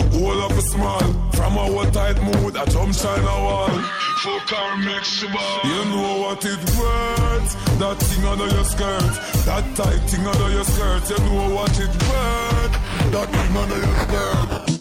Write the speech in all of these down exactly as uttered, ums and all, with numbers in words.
All of a small, from a what tight mood, I jump shine a wall. Fuck her, make she ball. You know what it worth. That thing under your skirt, that tight thing under your skirt. You know what it worth. That thing under your skirt.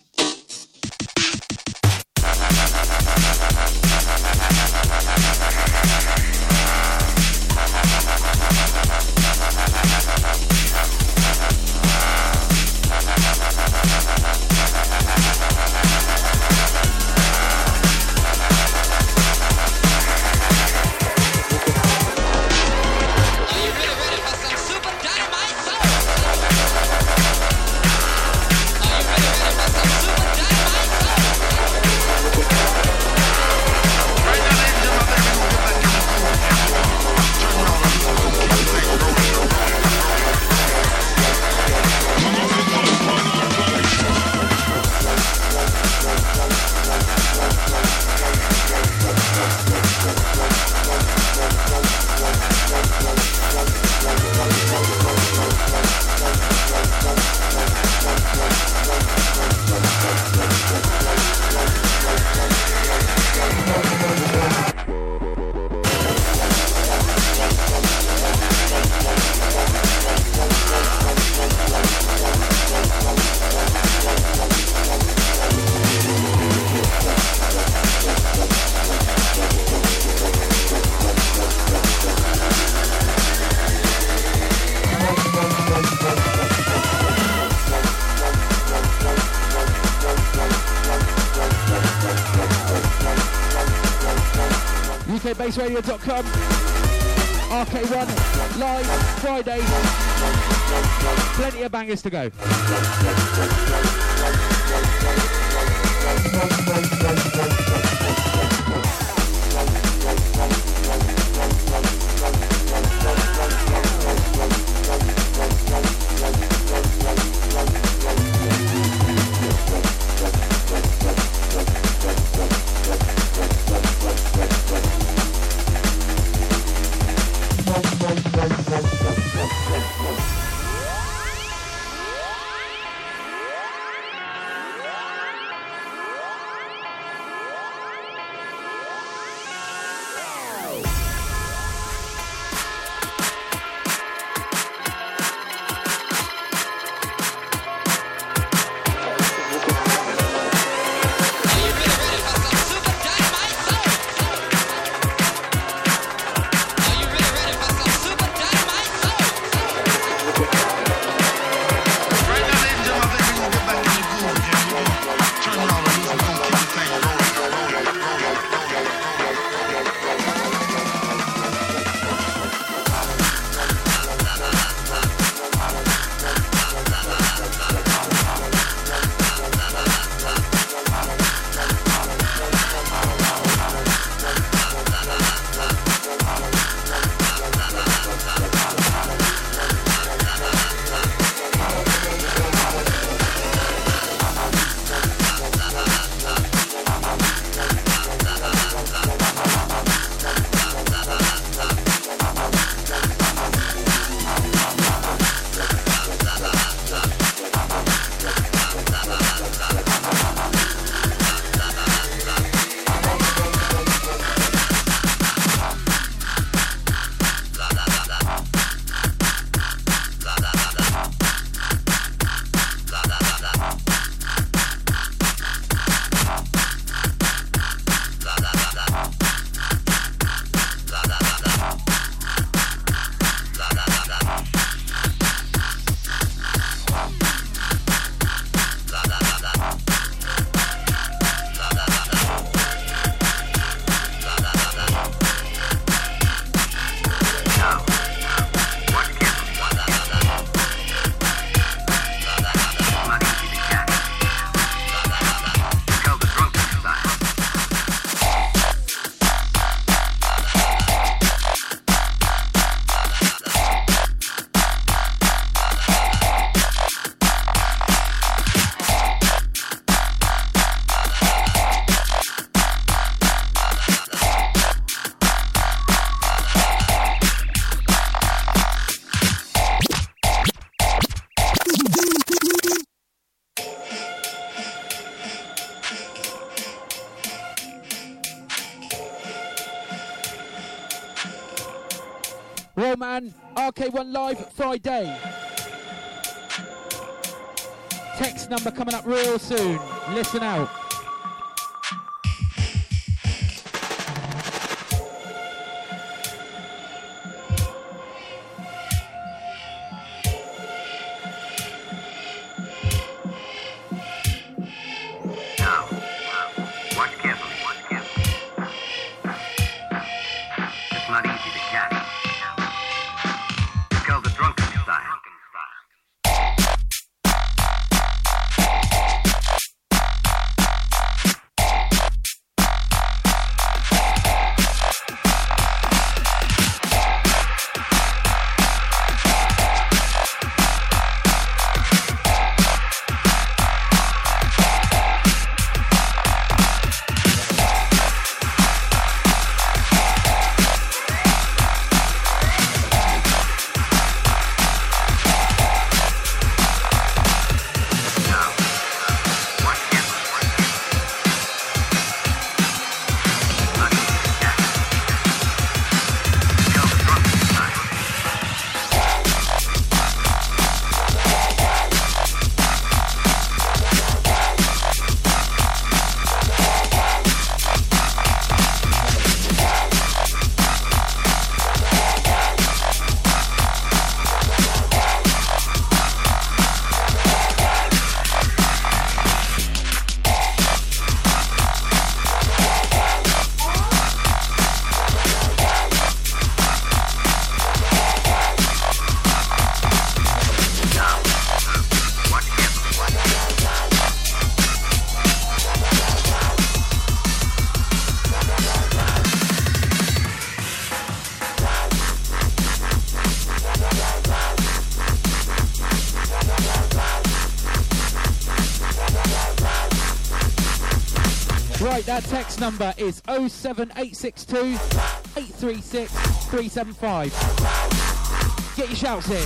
U K base radio dot com, R K one, live, Friday, plenty of bangers to go. Well, man, R K one Live Friday. Text number coming up real soon. Listen out. That text number is oh seven eight six two, eight three six, three seven five. Get your shouts in.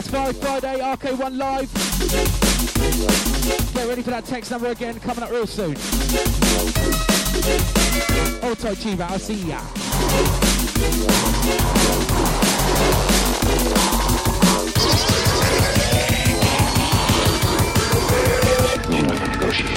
five Friday, R K one Live. Get ready for that text number again, coming up real soon. Auto Chiva, I'll see ya. You're not going to negotiate.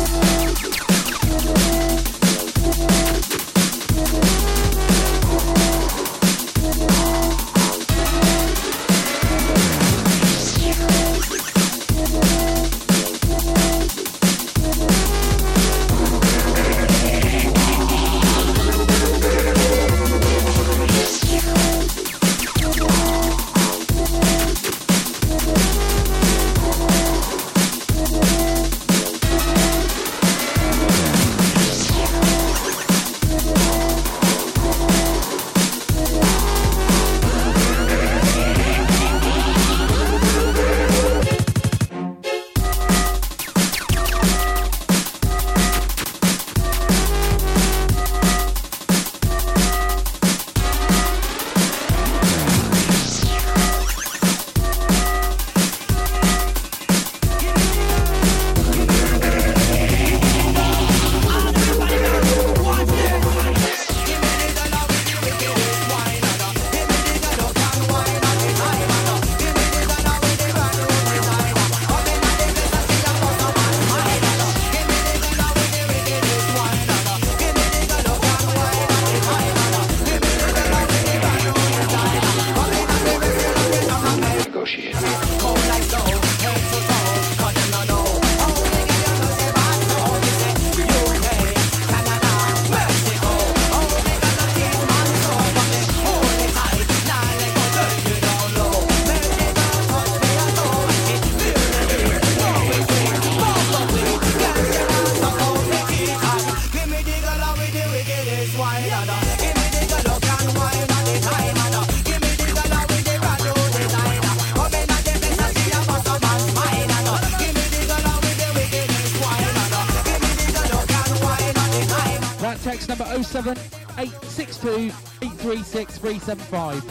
oh seven eight six two eight three six three seven five.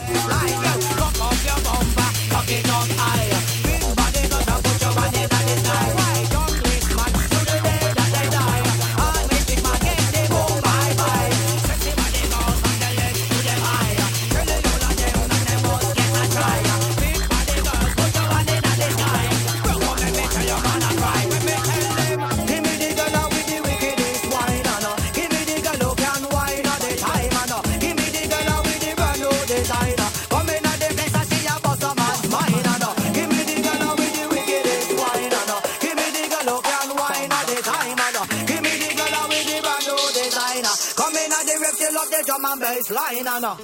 Line on her.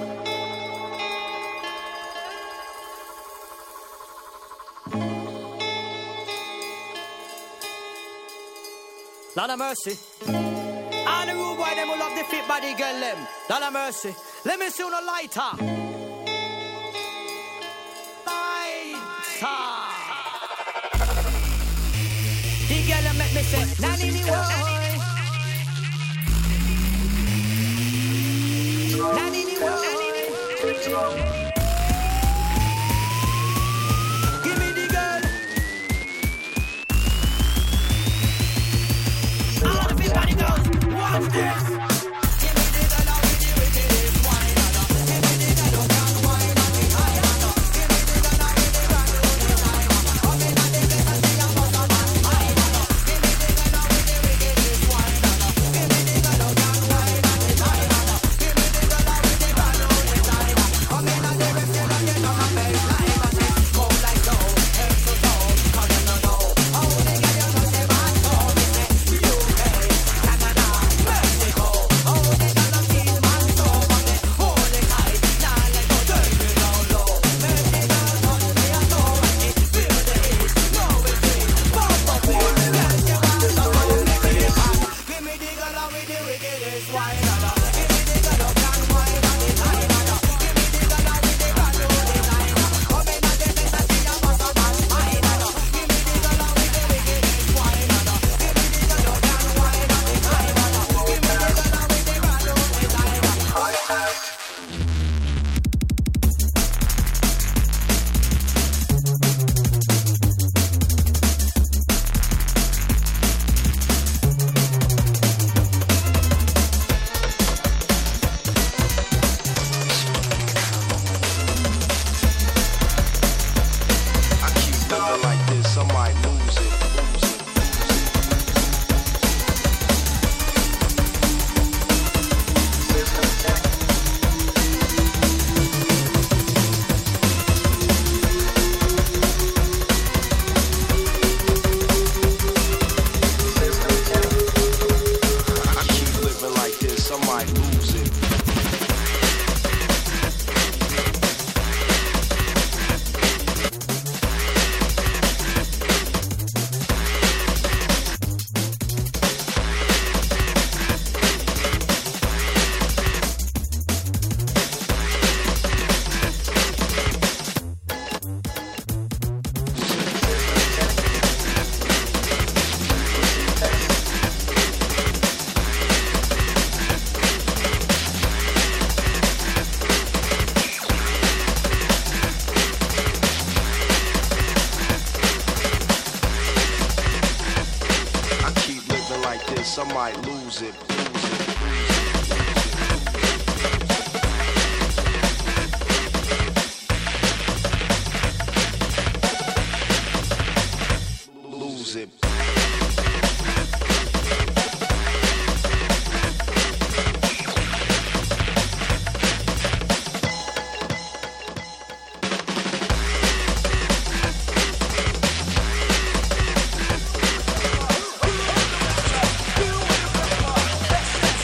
Lord of mercy. All the rude boy them will love the fit body girl them. Lord of mercy. Let me see on a lighter. Lighter. The girl them make me say, nanny the boy. Nanny the boy. Give me the girl. All the fit body girls, watch this. Mexico. lose it. Lose it. Let's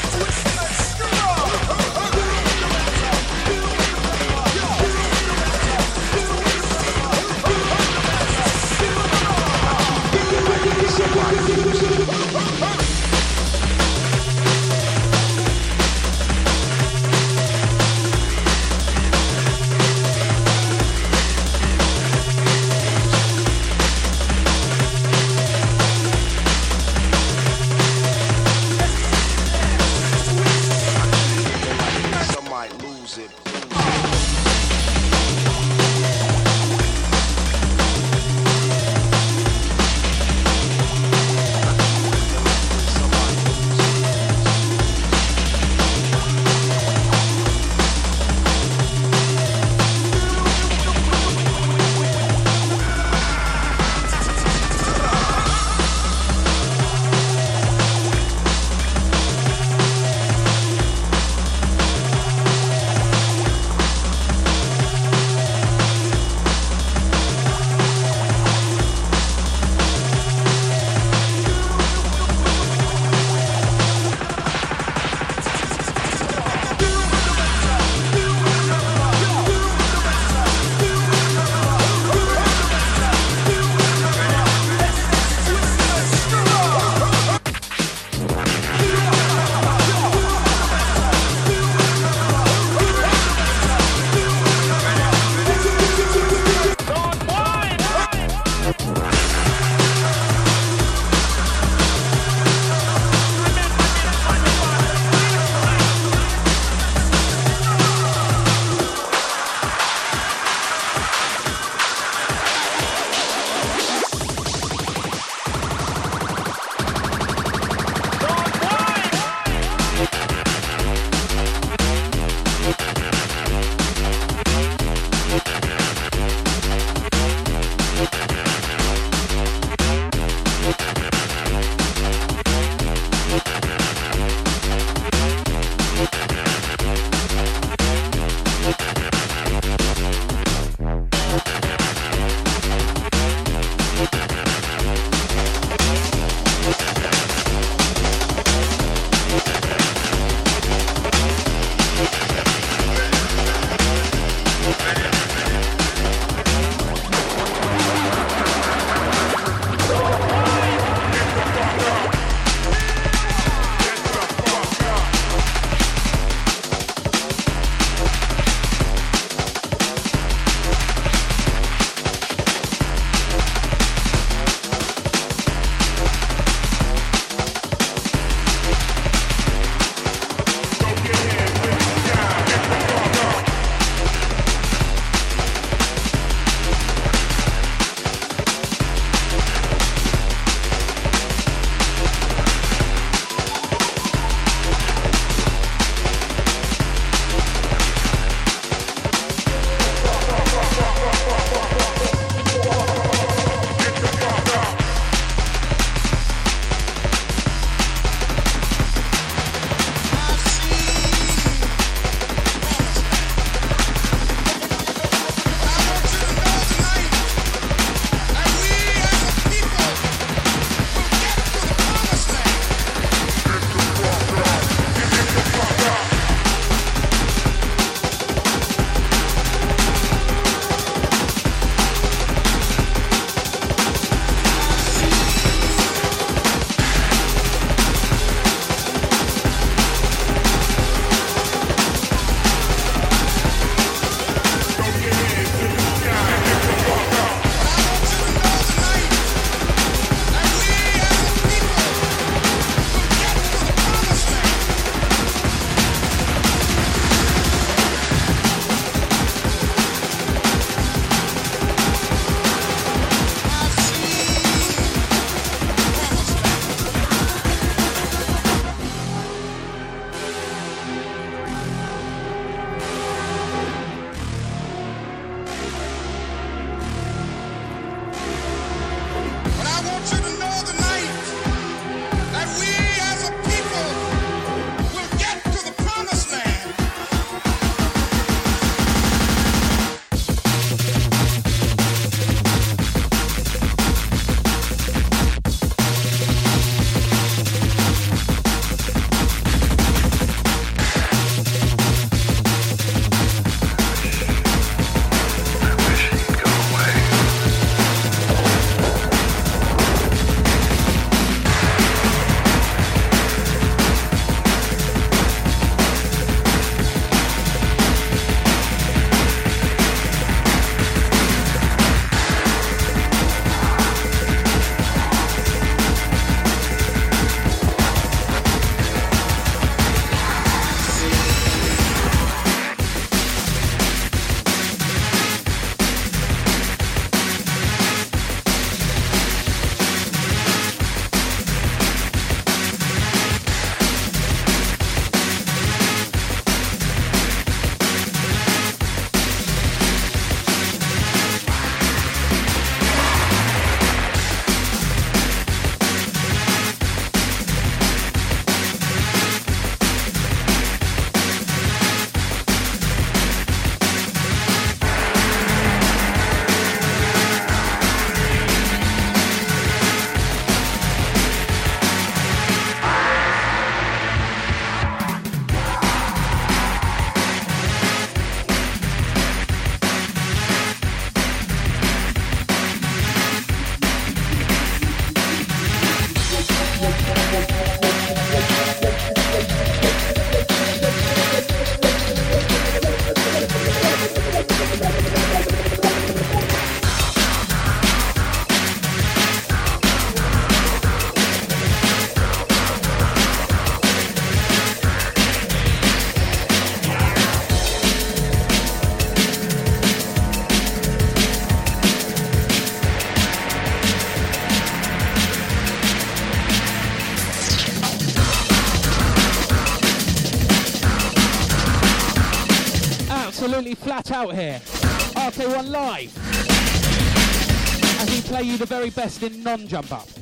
absolutely flat out here. R K one Live. As we play you the very best in non-jump up.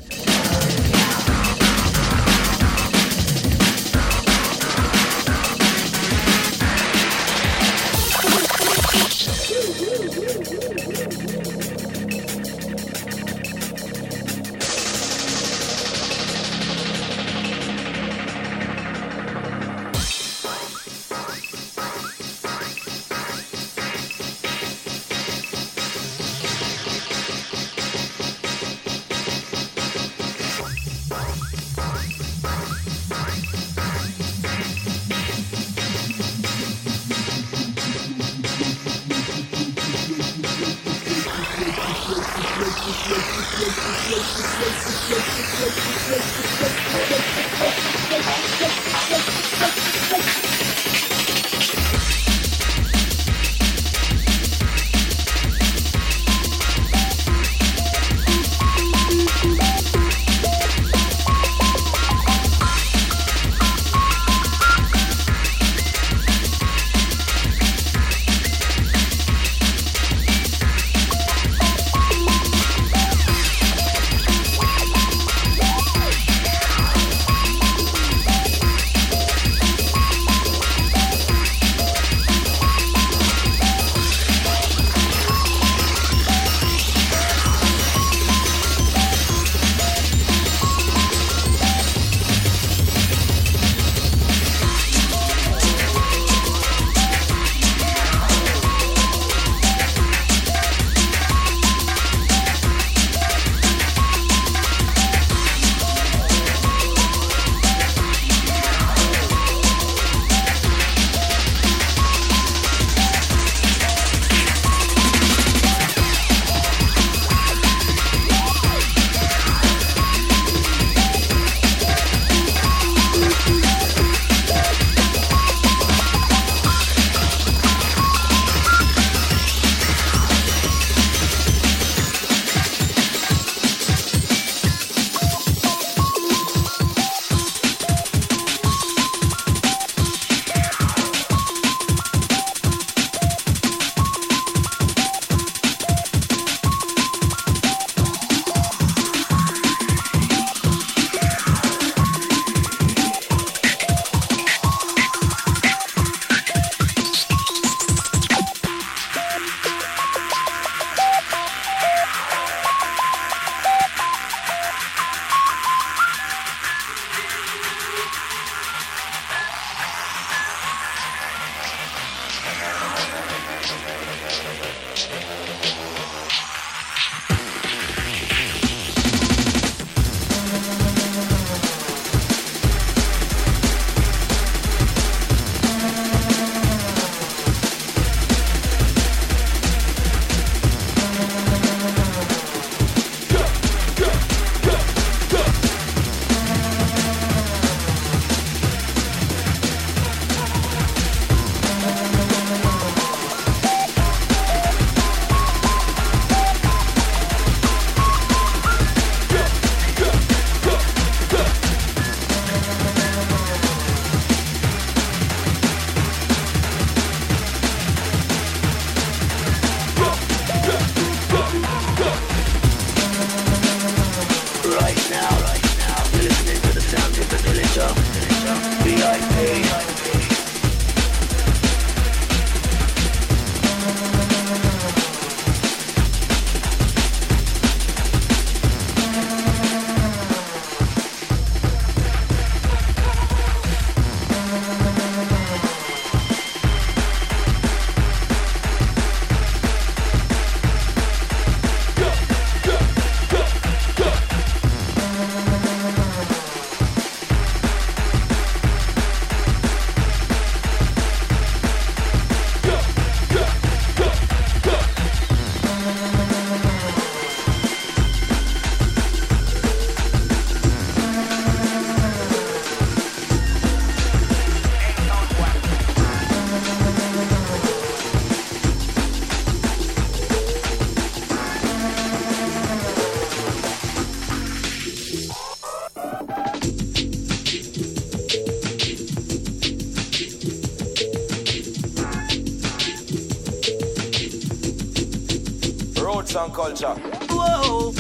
Roots and culture. Whoa.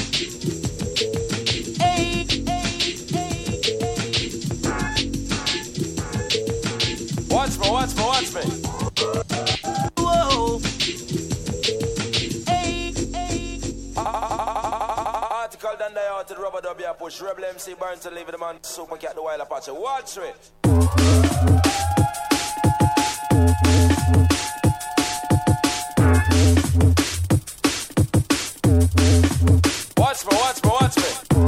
Hey, hey, hey, hey. Watch me, watch me, watch me. Whoa. Hey, hey. Article done the out to the rubber dub here push. Rebel M C Burns to leave the man super cat the wild Apache. Watch it. Watch me, watch me, watch me.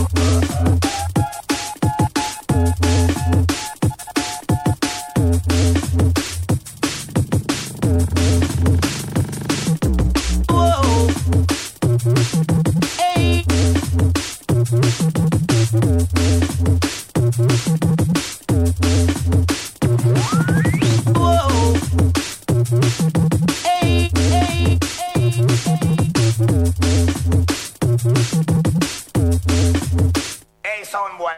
Whoa. Hey. Whoa. Hey, hey, hey, Hey, sound boy.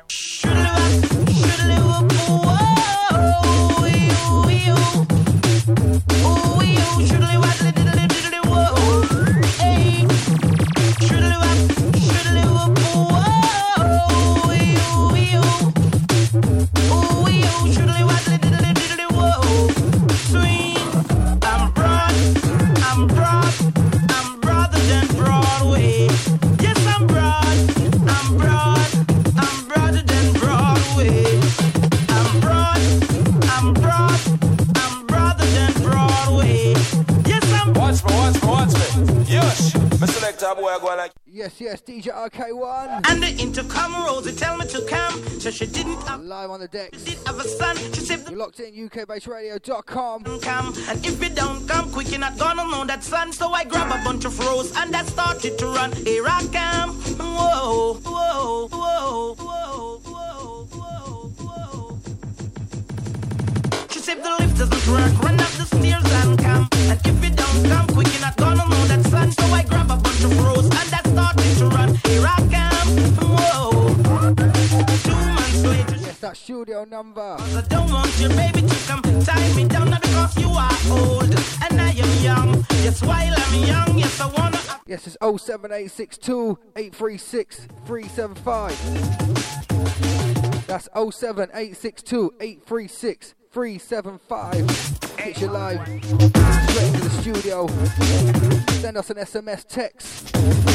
Yes, yes, D J R K one. And the intercom Rosie tell me to come. So she didn't have, live on the decks. did have a son. She said You're locked in U K based radio dot com. come. And if you don't come quick, you're not gonna know that son. So I grab a bunch of rose and I started to run. Here I come. Whoa, whoa, whoa, whoa, whoa, whoa, whoa. She said the lift doesn't work. Run up the stairs and come. And if you don't come quick, you're not gonna know that son. So I grab a bunch of rose and I started to run. Here I come. Whoa. Two months later. Yes, that studio number. I don't want your baby to come tie me down, not because you are old and I am young. Yes, while I'm young, yes, I wanna. Yes, it's oh seven eight six two, eight three six, three seven five. That's oh seven eight six two, eight three six, three seven five. Hit you live straight into the studio. Send us an S M S text.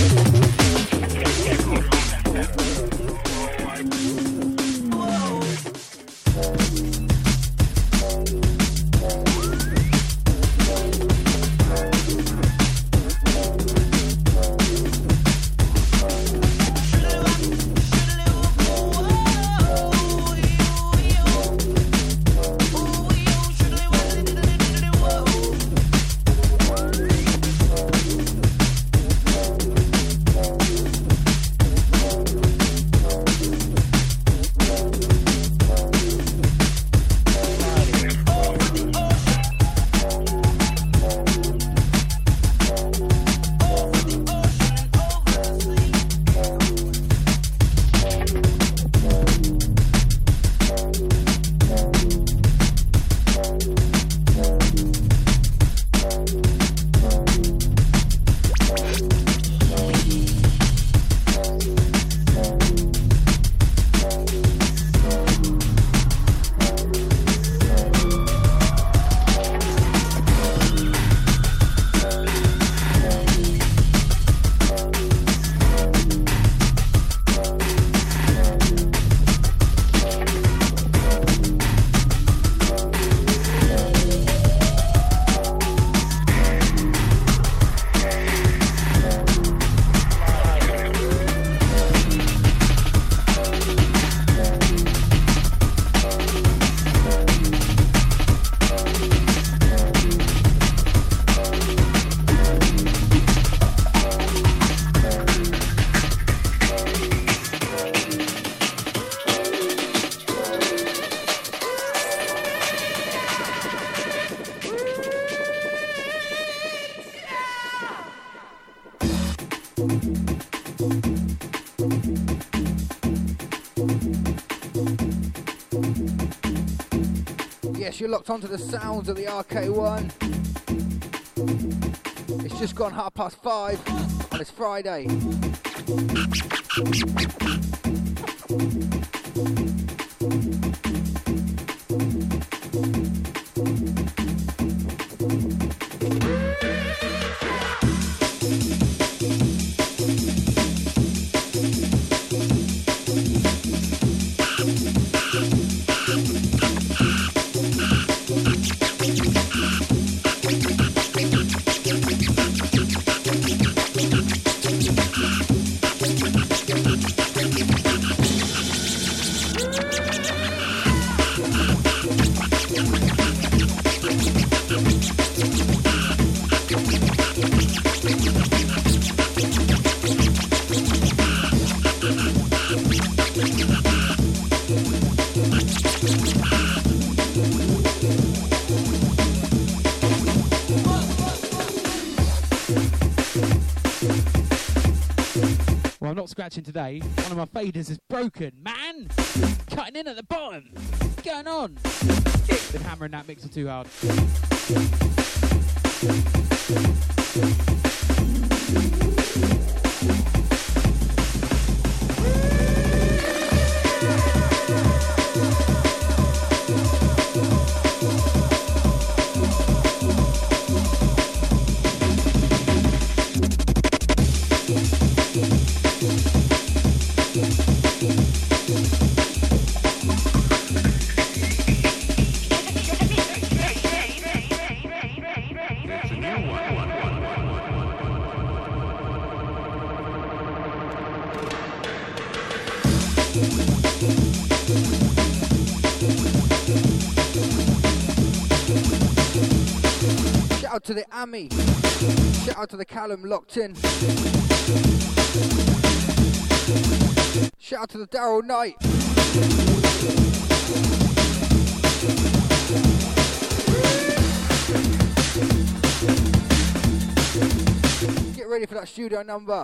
Yes, you're locked onto the sounds of the R K one. It's just gone half past five. on this Friday. Scratching today. One of my faders is broken, man. Cutting in at the bottom. What's going on? Been hammering that mixer too hard. To the Ami, shout out to the Callum locked in, shout out to the Daryl Knight, get ready for that studio number.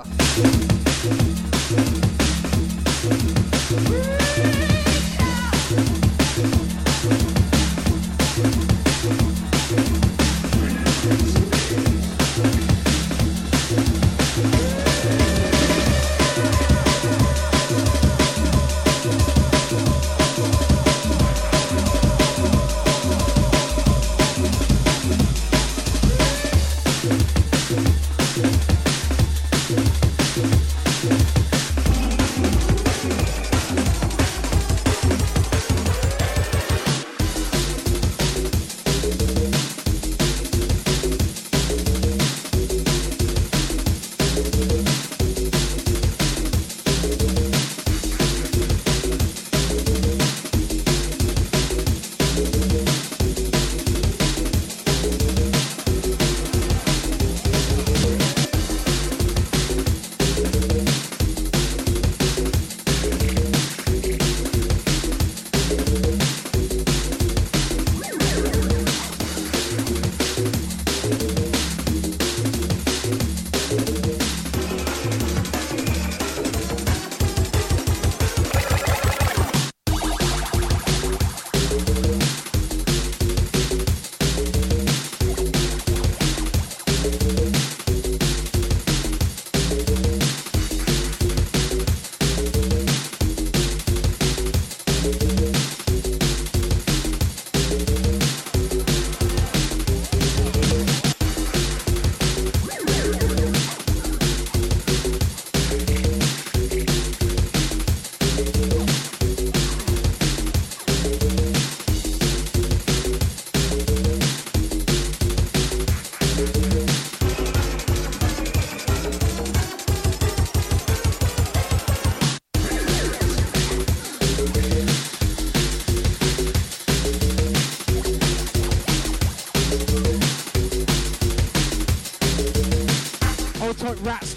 Rat's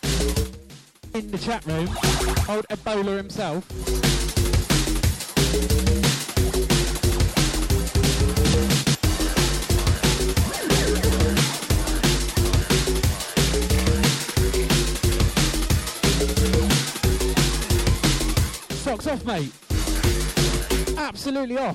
teeth in the chat room. Old Ebola himself. Socks off, mate. Absolutely off.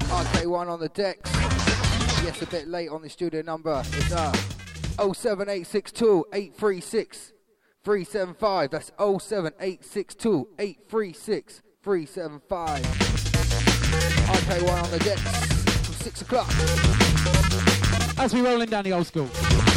R K one on the decks. Yes, a bit late on the studio number. It's uh, oh seven eight six two, eight three six, three seven five. That's oh seven eight six two, eight three six, three seven five. R K one on the decks from six o'clock. As we rolling down the old school.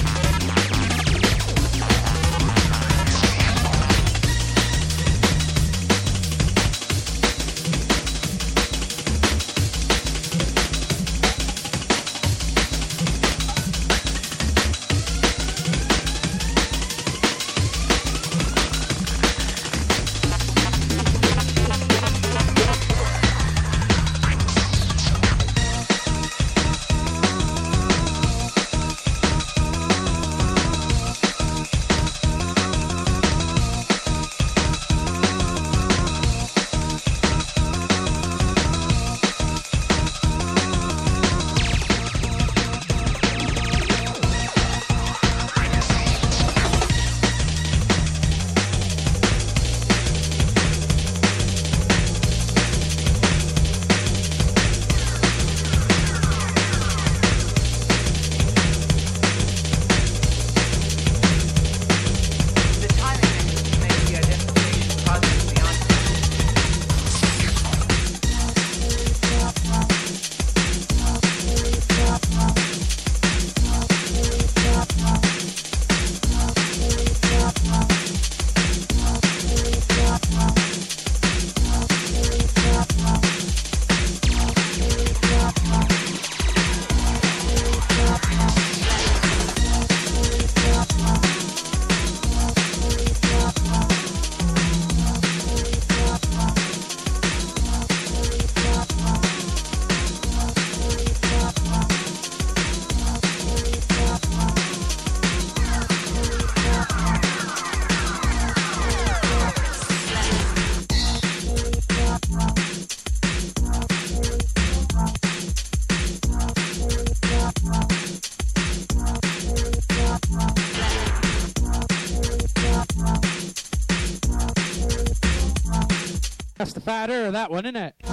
That's the fatter of that one, isn't it?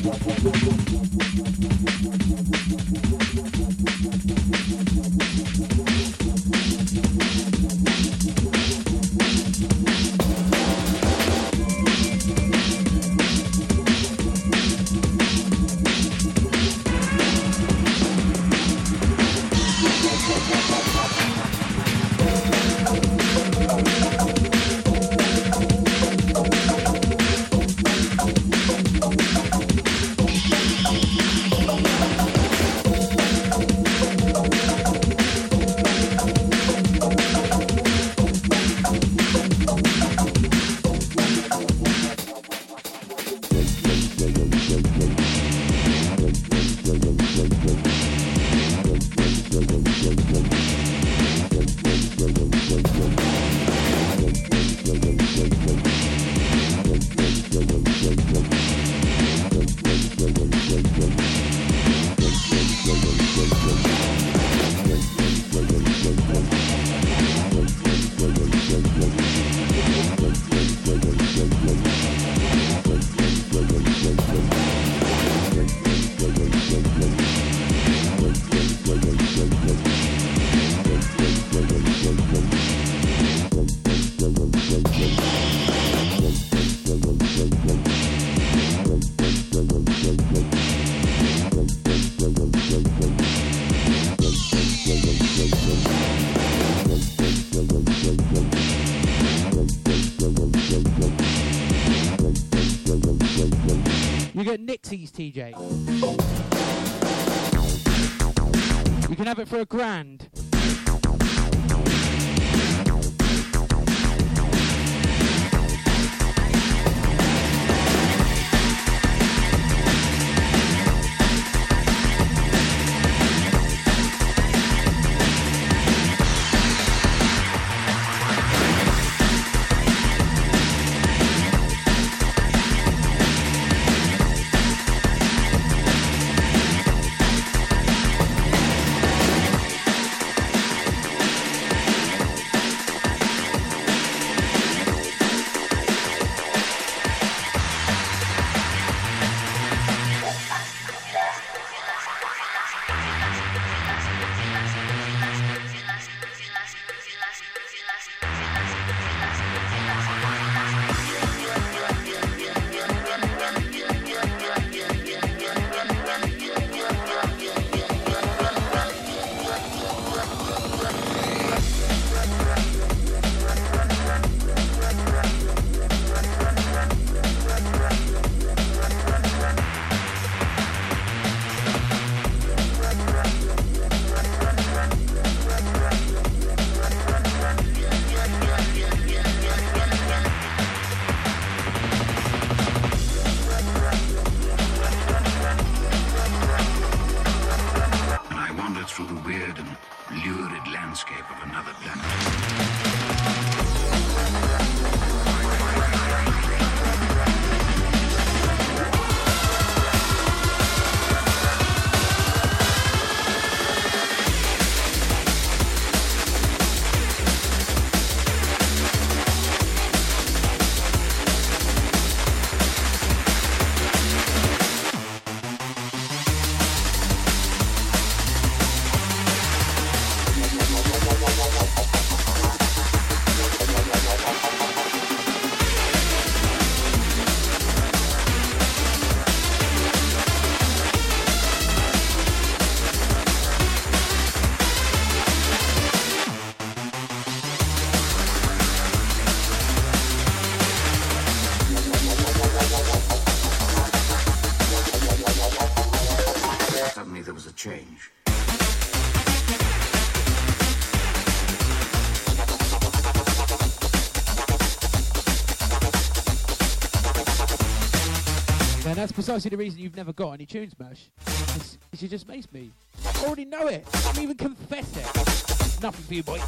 T J. You can have it for a grand. change. And that's precisely the reason you've never got any tunes, Mersh. Is, is you just maced me. I already know it. I don't even confess it. Nothing for you, boy.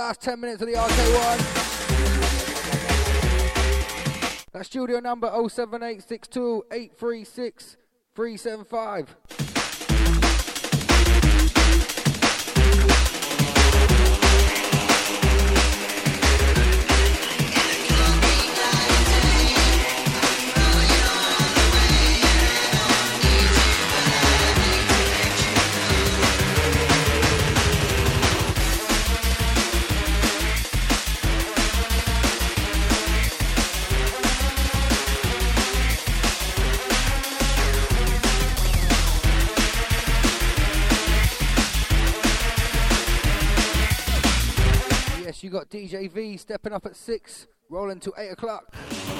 last ten minutes of the R K one. That studio number oh seven eight six two, eight three six, three seven five. You got D J V stepping up at six, rolling till eight o'clock.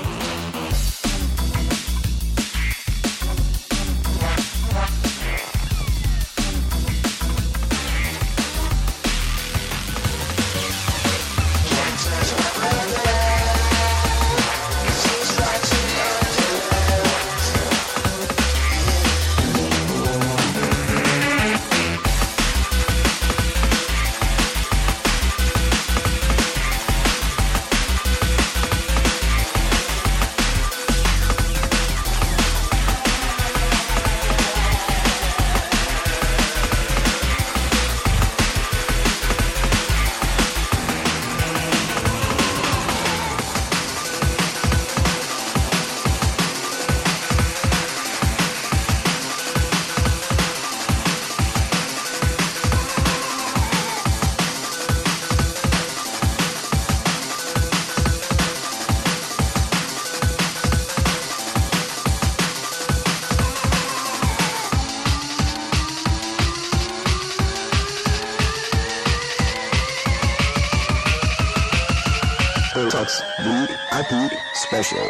Talks V I P Special.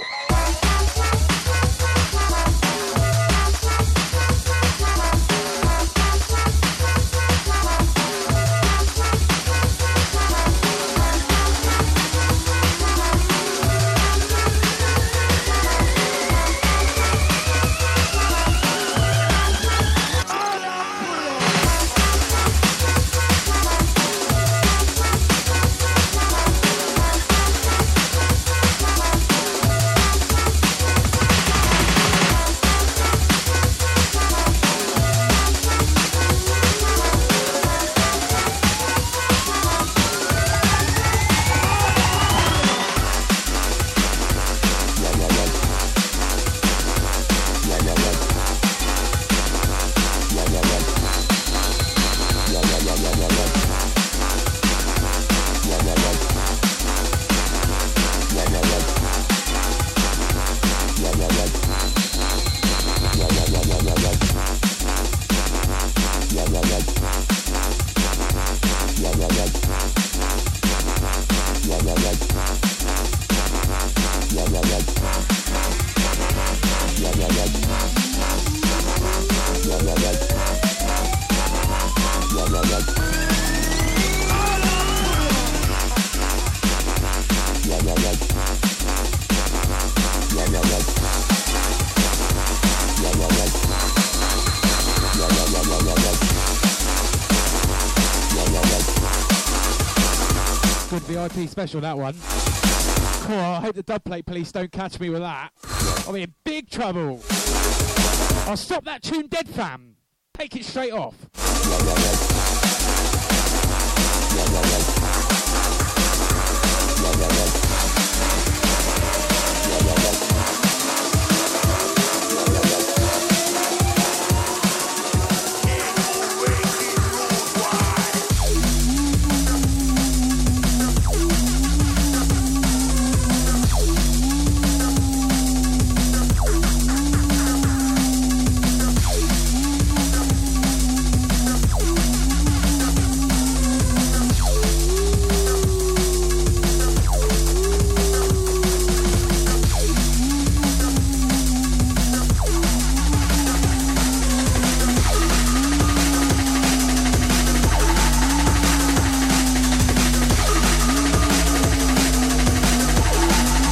V I P special, that one. Cool, I hope the dubplate police don't catch me with that. I'll be in big trouble. I'll stop that tune dead, fam. Take it straight off.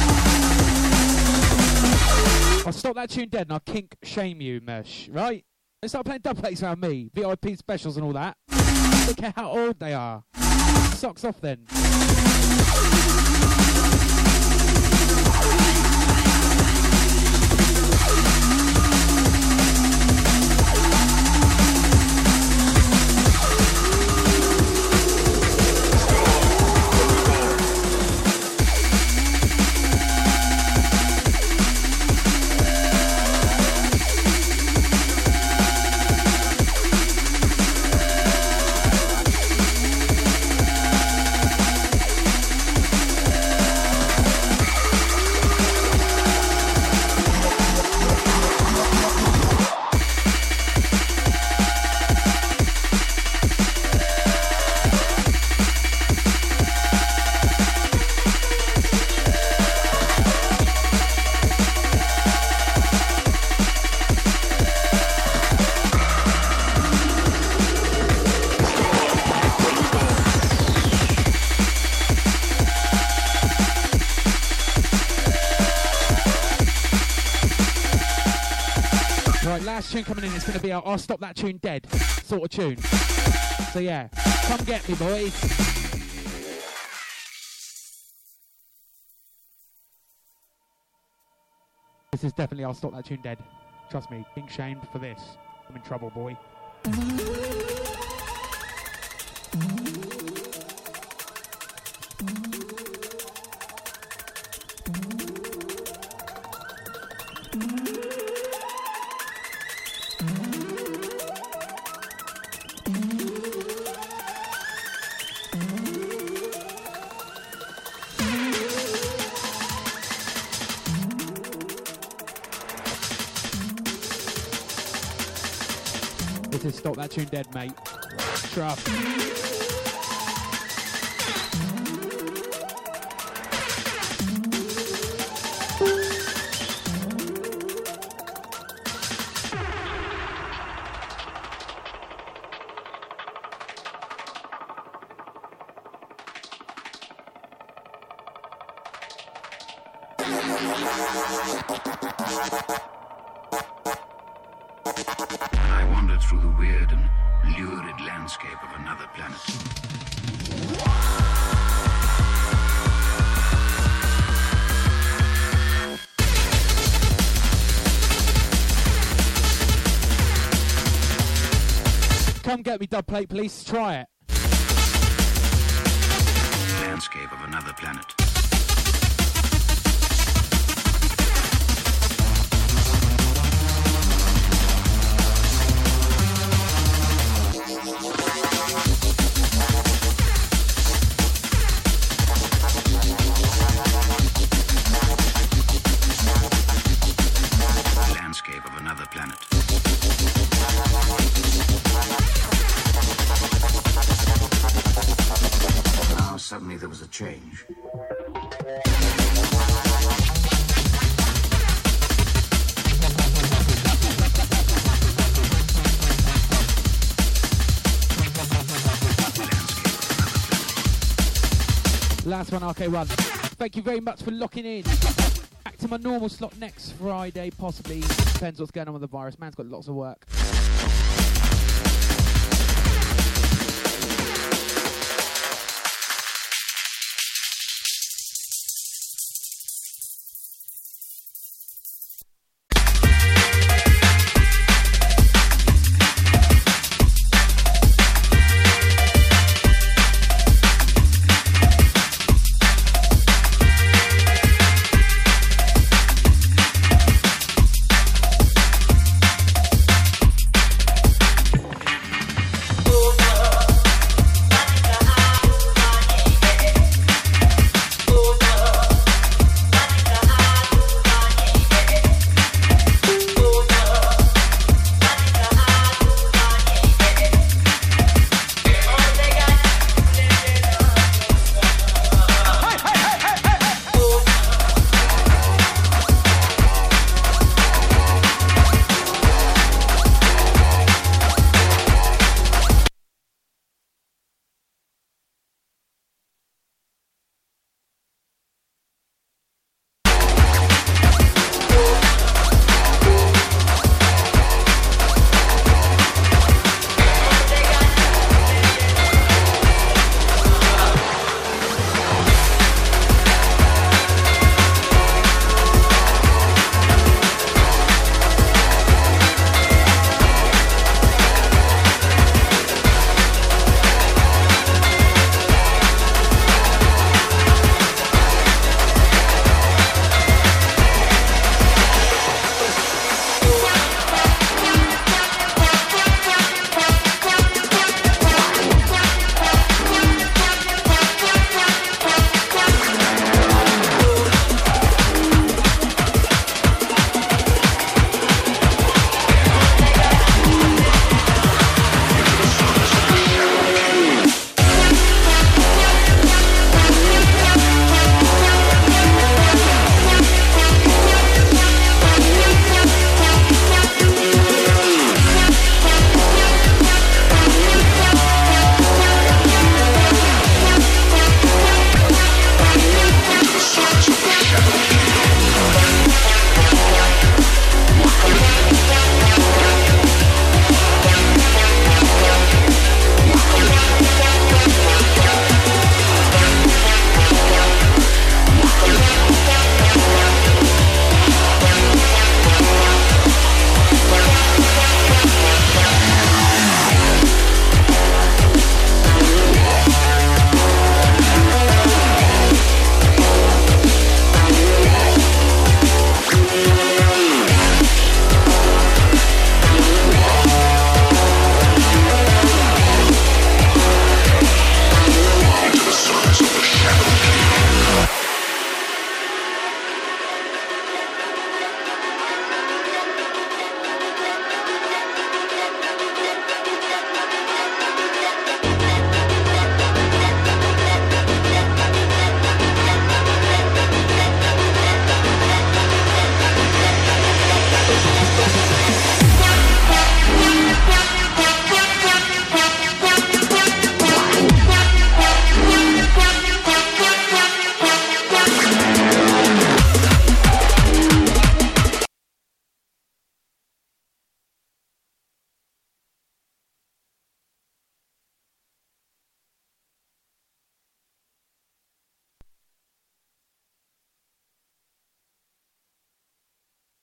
That tune dead and I'll kink shame you, Mesh, right? They start playing dub plates around me, V I P specials and all that. Look at how old they are. Socks off then. Tune coming in, it's going to be our I'll Stop That Tune Dead sort of tune. So yeah, come get me, boys. This is definitely I'll Stop That Tune Dead. Trust me, being shamed for this. I'm in trouble, boy. Stop that tune dead, mate. Trust. Through the weird and lurid landscape of another planet. Come get me, dub plate, please. Try it. Landscape of another planet. Suddenly there was a change. Last one, R K one. Thank you very much for locking in. Back to my normal slot next Friday, possibly. Depends what's going on with the virus. Man's got lots of work.